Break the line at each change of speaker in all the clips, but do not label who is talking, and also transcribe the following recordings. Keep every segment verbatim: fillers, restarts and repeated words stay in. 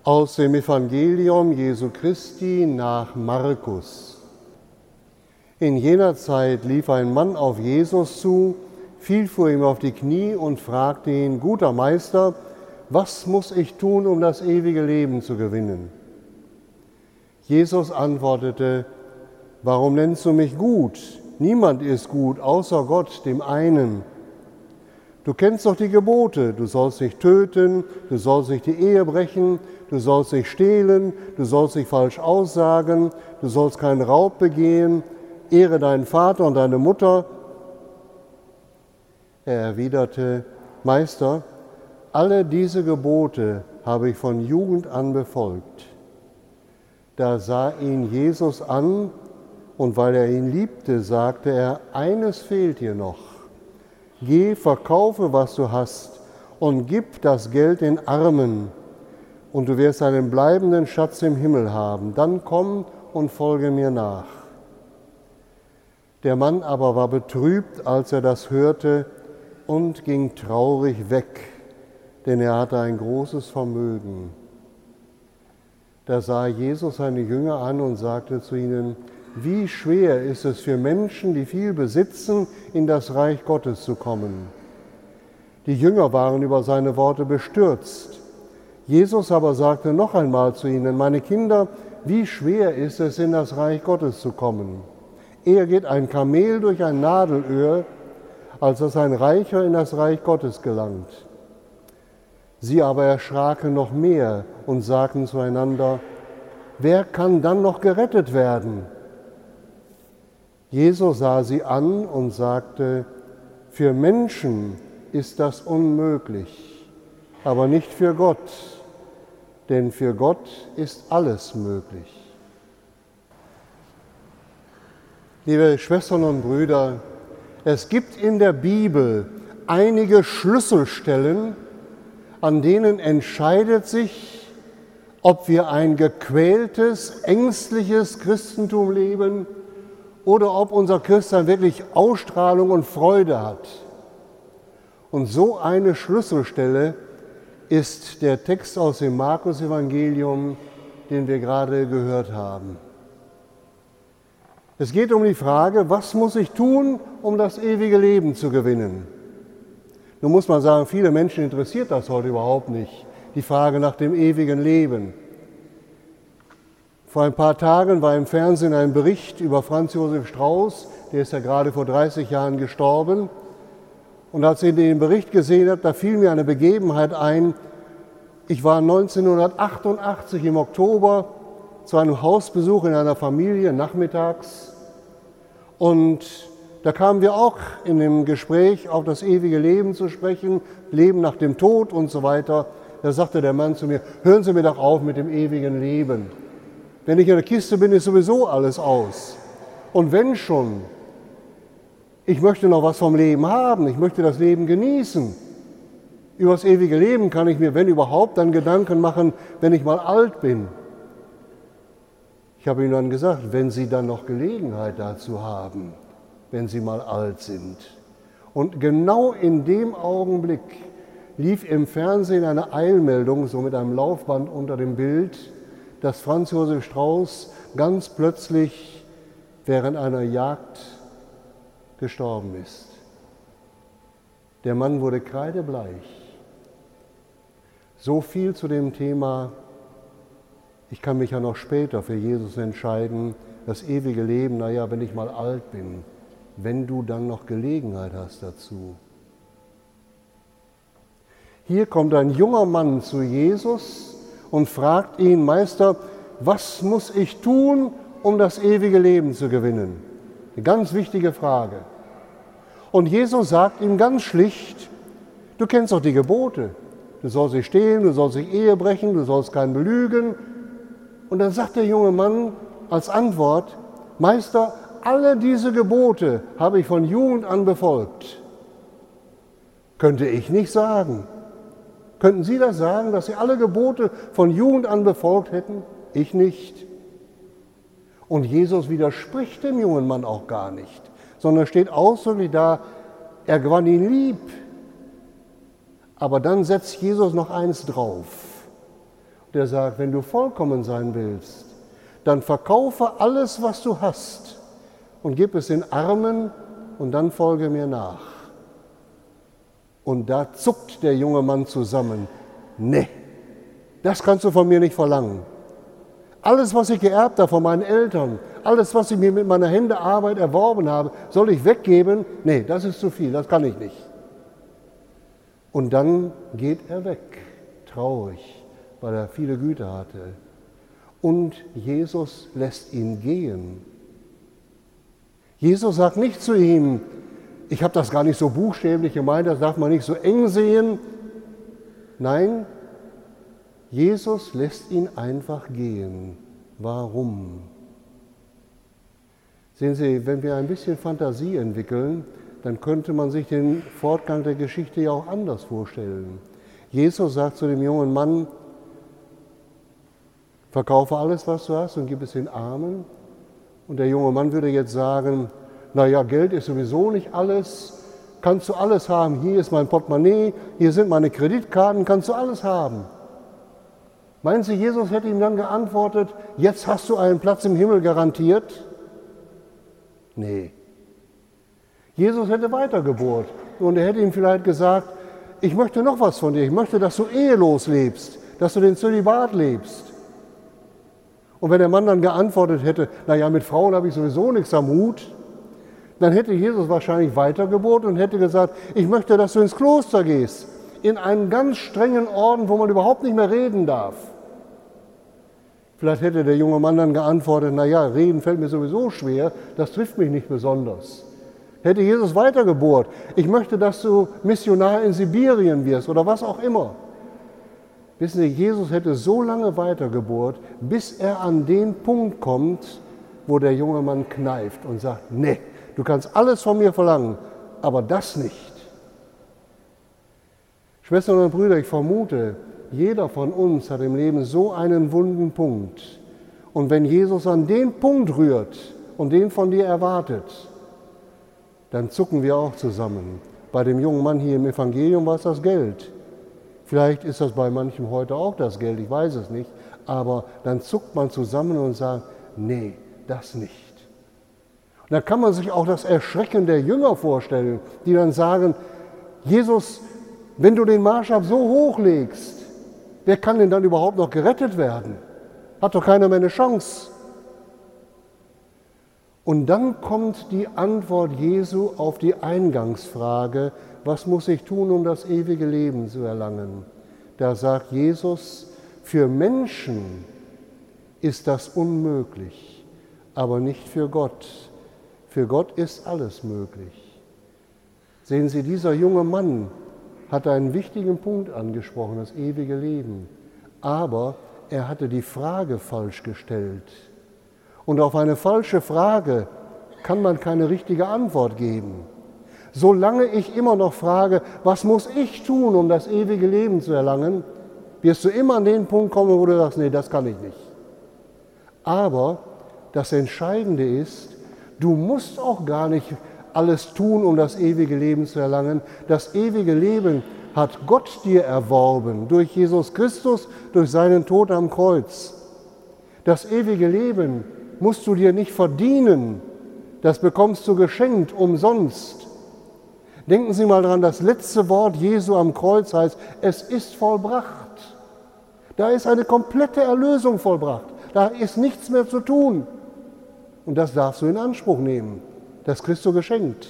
Aus dem Evangelium Jesu Christi nach Markus. In jener Zeit lief ein Mann auf Jesus zu, fiel vor ihm auf die Knie und fragte ihn: Guter Meister, was muss ich tun, um das ewige Leben zu gewinnen? Jesus antwortete: Warum nennst du mich gut? Niemand ist gut, außer Gott, dem einen. Du kennst doch die Gebote: Du sollst nicht töten, du sollst nicht die Ehe brechen, du sollst nicht stehlen, du sollst nicht falsch aussagen, du sollst keinen Raub begehen, ehre deinen Vater und deine Mutter. Er erwiderte: Meister, alle diese Gebote habe ich von Jugend an befolgt. Da sah ihn Jesus an, und weil er ihn liebte, sagte er: Eines fehlt dir noch. Geh, verkaufe, was du hast, und gib das Geld den Armen, und du wirst einen bleibenden Schatz im Himmel haben. Dann komm und folge mir nach. Der Mann aber war betrübt, als er das hörte, und ging traurig weg, denn er hatte ein großes Vermögen. Da sah Jesus seine Jünger an und sagte zu ihnen: Wie schwer ist es für Menschen, die viel besitzen, in das Reich Gottes zu kommen. Die Jünger waren über seine Worte bestürzt. Jesus aber sagte noch einmal zu ihnen: Meine Kinder, wie schwer ist es, in das Reich Gottes zu kommen. Eher geht ein Kamel durch ein Nadelöhr, als dass ein Reicher in das Reich Gottes gelangt. Sie aber erschraken noch mehr und sagten zueinander: Wer kann dann noch gerettet werden? Jesus sah sie an und sagte: Für Menschen ist das unmöglich, aber nicht für Gott, denn für Gott ist alles möglich. Liebe Schwestern und Brüder, es gibt in der Bibel einige Schlüsselstellen, an denen entscheidet sich, ob wir ein gequältes, ängstliches Christentum leben oder ob unser Christsein wirklich Ausstrahlung und Freude hat. Und so eine Schlüsselstelle ist der Text aus dem Markus-Evangelium, den wir gerade gehört haben. Es geht um die Frage: Was muss ich tun, um das ewige Leben zu gewinnen? Nun muss man sagen, viele Menschen interessiert das heute überhaupt nicht, die Frage nach dem ewigen Leben. Vor ein paar Tagen war im Fernsehen ein Bericht über Franz Josef Strauß, der ist ja gerade vor dreißig Jahren gestorben. Und als ich den Bericht gesehen habe, da fiel mir eine Begebenheit ein. Ich war neunzehnhundertachtundachtzig im Oktober zu einem Hausbesuch in einer Familie nachmittags. Und da kamen wir auch in dem Gespräch auf das ewige Leben zu sprechen, Leben nach dem Tod und so weiter. Da sagte der Mann zu mir: Hören Sie mir doch auf mit dem ewigen Leben. Wenn ich in der Kiste bin, ist sowieso alles aus. Und wenn schon, ich möchte noch was vom Leben haben, ich möchte das Leben genießen. Über das ewige Leben kann ich mir, wenn überhaupt, dann Gedanken machen, wenn ich mal alt bin. Ich habe ihm dann gesagt: Wenn Sie dann noch Gelegenheit dazu haben, wenn Sie mal alt sind. Und genau in dem Augenblick lief im Fernsehen eine Eilmeldung, so mit einem Laufband unter dem Bild, dass Franz Josef Strauß ganz plötzlich während einer Jagd gestorben ist. Der Mann wurde kreidebleich. So viel zu dem Thema: Ich kann mich ja noch später für Jesus entscheiden, das ewige Leben, naja, wenn ich mal alt bin, wenn du dann noch Gelegenheit hast dazu. Hier kommt ein junger Mann zu Jesus und fragt ihn: Meister, was muss ich tun, um das ewige Leben zu gewinnen? Eine ganz wichtige Frage. Und Jesus sagt ihm ganz schlicht: Du kennst doch die Gebote. Du sollst nicht stehlen, du sollst nicht Ehe brechen, du sollst keinen belügen. Und dann sagt der junge Mann als Antwort: Meister, alle diese Gebote habe ich von Jugend an befolgt. Könnte ich nicht sagen. Könnten Sie das sagen, dass Sie alle Gebote von Jugend an befolgt hätten? Ich nicht. Und Jesus widerspricht dem jungen Mann auch gar nicht, sondern steht ausdrücklich da: Er gewann ihn lieb. Aber dann setzt Jesus noch eins drauf. Der sagt, wenn du vollkommen sein willst, dann verkaufe alles, was du hast und gib es den Armen und dann folge mir nach. Und da zuckt der junge Mann zusammen. Nee, das kannst du von mir nicht verlangen. Alles, was ich geerbt habe von meinen Eltern, alles, was ich mir mit meiner Hände Arbeit erworben habe, soll ich weggeben? Nee, das ist zu viel, das kann ich nicht. Und dann geht er weg, traurig, weil er viele Güter hatte. Und Jesus lässt ihn gehen. Jesus sagt nicht zu ihm, ich habe das gar nicht so buchstäblich gemeint, das darf man nicht so eng sehen. Nein, Jesus lässt ihn einfach gehen. Warum? Sehen Sie, wenn wir ein bisschen Fantasie entwickeln, dann könnte man sich den Fortgang der Geschichte ja auch anders vorstellen. Jesus sagt zu dem jungen Mann, verkaufe alles, was du hast und gib es den Armen. Und der junge Mann würde jetzt sagen, naja, Geld ist sowieso nicht alles, kannst du alles haben. Hier ist mein Portemonnaie, hier sind meine Kreditkarten, kannst du alles haben. Meinen Sie, Jesus hätte ihm dann geantwortet, jetzt hast du einen Platz im Himmel garantiert? Nee. Jesus hätte weitergebohrt und er hätte ihm vielleicht gesagt, ich möchte noch was von dir, ich möchte, dass du ehelos lebst, dass du den Zölibat lebst. Und wenn der Mann dann geantwortet hätte, naja, mit Frauen habe ich sowieso nichts am Hut, dann hätte Jesus wahrscheinlich weitergebohrt und hätte gesagt, ich möchte, dass du ins Kloster gehst, in einen ganz strengen Orden, wo man überhaupt nicht mehr reden darf. Vielleicht hätte der junge Mann dann geantwortet, naja, reden fällt mir sowieso schwer, das trifft mich nicht besonders. Hätte Jesus weitergebohrt, ich möchte, dass du Missionar in Sibirien wirst oder was auch immer. Wissen Sie, Jesus hätte so lange weitergebohrt, bis er an den Punkt kommt, wo der junge Mann kneift und sagt, nee, du kannst alles von mir verlangen, aber das nicht. Schwestern und Brüder, ich vermute, jeder von uns hat im Leben so einen wunden Punkt. Und wenn Jesus an den Punkt rührt und den von dir erwartet, dann zucken wir auch zusammen. Bei dem jungen Mann hier im Evangelium war es das Geld. Vielleicht ist das bei manchem heute auch das Geld, ich weiß es nicht. Aber dann zuckt man zusammen und sagt, nee, das nicht. Und da kann man sich auch das Erschrecken der Jünger vorstellen, die dann sagen, Jesus, wenn du den Maßstab so hoch legst, wer kann denn dann überhaupt noch gerettet werden? Hat doch keiner mehr eine Chance. Und dann kommt die Antwort Jesu auf die Eingangsfrage, was muss ich tun, um das ewige Leben zu erlangen? Da sagt Jesus, für Menschen ist das unmöglich, aber nicht für Gott. Für Gott ist alles möglich. Sehen Sie, dieser junge Mann hat einen wichtigen Punkt angesprochen, das ewige Leben. Aber er hatte die Frage falsch gestellt. Und auf eine falsche Frage kann man keine richtige Antwort geben. Solange ich immer noch frage, was muss ich tun, um das ewige Leben zu erlangen, wirst du immer an den Punkt kommen, wo du sagst, nee, das kann ich nicht. Aber das Entscheidende ist, du musst auch gar nicht alles tun, um das ewige Leben zu erlangen. Das ewige Leben hat Gott dir erworben, durch Jesus Christus, durch seinen Tod am Kreuz. Das ewige Leben musst du dir nicht verdienen, das bekommst du geschenkt, umsonst. Denken Sie mal daran, das letzte Wort Jesu am Kreuz heißt, es ist vollbracht. Da ist eine komplette Erlösung vollbracht. Da ist nichts mehr zu tun. Und das darfst du in Anspruch nehmen. Das kriegst du geschenkt.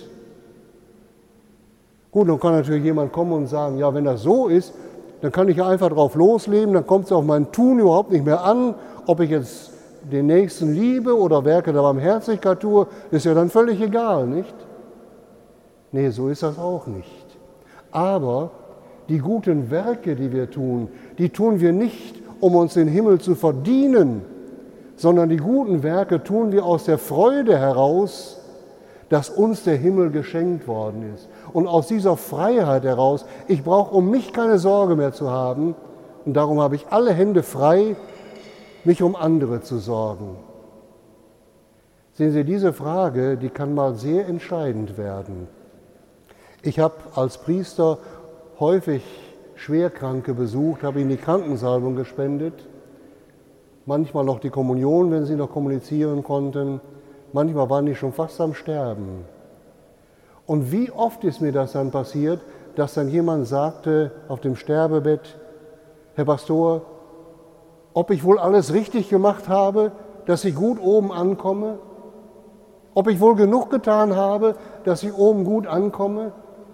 Gut, dann kann natürlich jemand kommen und sagen, ja, wenn das so ist, dann kann ich ja einfach drauf losleben, dann kommt es auf mein Tun überhaupt nicht mehr an, ob ich jetzt den Nächsten liebe oder Werke der Barmherzigkeit tue, ist ja dann völlig egal, nicht? Nee, so ist das auch nicht. Aber die guten Werke, die wir tun, die tun wir nicht, um uns den Himmel zu verdienen, sondern die guten Werke tun wir aus der Freude heraus, dass uns der Himmel geschenkt worden ist. Und aus dieser Freiheit heraus, ich brauche um mich keine Sorge mehr zu haben und darum habe ich alle Hände frei, mich um andere zu sorgen. Sehen Sie, diese Frage, die kann mal sehr entscheidend werden. Ich habe als Priester häufig Schwerkranke besucht, habe ihnen die Krankensalbung gespendet, manchmal noch die Kommunion, wenn sie noch kommunizieren konnten, manchmal waren die schon fast am Sterben. Und wie oft ist mir das dann passiert, dass dann jemand sagte auf dem Sterbebett: Herr Pastor, ob ich wohl alles richtig gemacht habe, dass ich gut oben ankomme? Ob ich wohl genug getan habe, dass ich oben gut ankomme?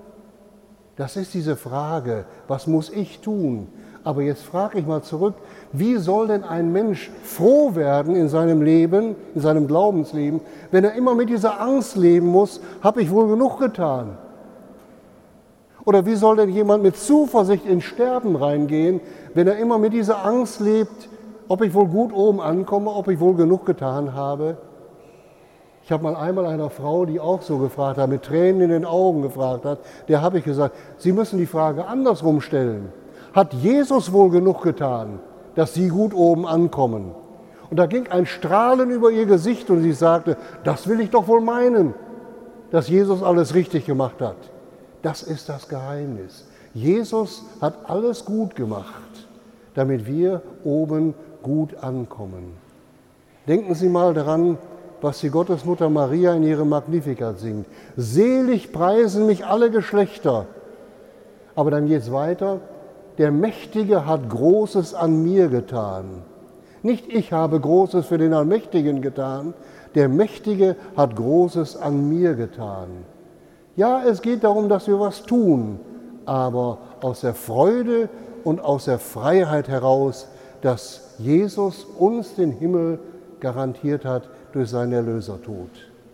Das ist diese Frage, was muss ich tun? Aber jetzt frage ich mal zurück, wie soll denn ein Mensch froh werden in seinem Leben, in seinem Glaubensleben, wenn er immer mit dieser Angst leben muss, habe ich wohl genug getan? Oder wie soll denn jemand mit Zuversicht ins Sterben reingehen, wenn er immer mit dieser Angst lebt, ob ich wohl gut oben ankomme, ob ich wohl genug getan habe? Ich habe mal einmal einer Frau, die auch so gefragt hat, mit Tränen in den Augen gefragt hat, der habe ich gesagt, Sie müssen die Frage andersrum stellen. Hat Jesus wohl genug getan, dass Sie gut oben ankommen? Und da ging ein Strahlen über ihr Gesicht und sie sagte, das will ich doch wohl meinen, dass Jesus alles richtig gemacht hat. Das ist das Geheimnis. Jesus hat alles gut gemacht, damit wir oben gut ankommen. Denken Sie mal daran, was die Gottesmutter Maria in ihrem Magnificat singt. Selig preisen mich alle Geschlechter. Aber dann geht es weiter. Der Mächtige hat Großes an mir getan. Nicht ich habe Großes für den Allmächtigen getan, der Mächtige hat Großes an mir getan. Ja, es geht darum, dass wir was tun, aber aus der Freude und aus der Freiheit heraus, dass Jesus uns den Himmel garantiert hat durch seinen Erlösertod.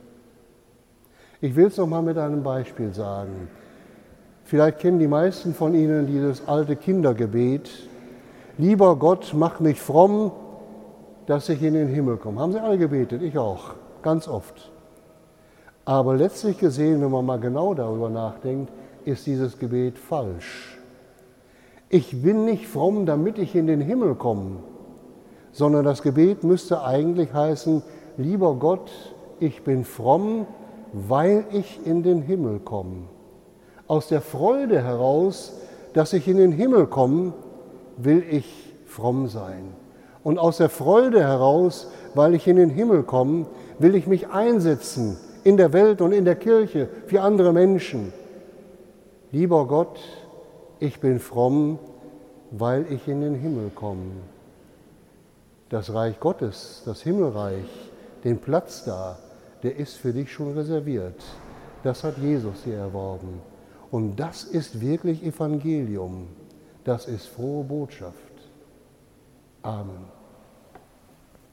Ich will es noch mal mit einem Beispiel sagen. Vielleicht kennen die meisten von Ihnen dieses alte Kindergebet: Lieber Gott, mach mich fromm, dass ich in den Himmel komme. Haben Sie alle gebetet? Ich auch, ganz oft. Aber letztlich gesehen, wenn man mal genau darüber nachdenkt, ist dieses Gebet falsch. Ich bin nicht fromm, damit ich in den Himmel komme, sondern das Gebet müsste eigentlich heißen: Lieber Gott, ich bin fromm, weil ich in den Himmel komme. Aus der Freude heraus, dass ich in den Himmel komme, will ich fromm sein. Und aus der Freude heraus, weil ich in den Himmel komme, will ich mich einsetzen in der Welt und in der Kirche für andere Menschen. Lieber Gott, ich bin fromm, weil ich in den Himmel komme. Das Reich Gottes, das Himmelreich, den Platz da, der ist für dich schon reserviert. Das hat Jesus dir erworben. Und das ist wirklich Evangelium. Das ist frohe Botschaft. Amen.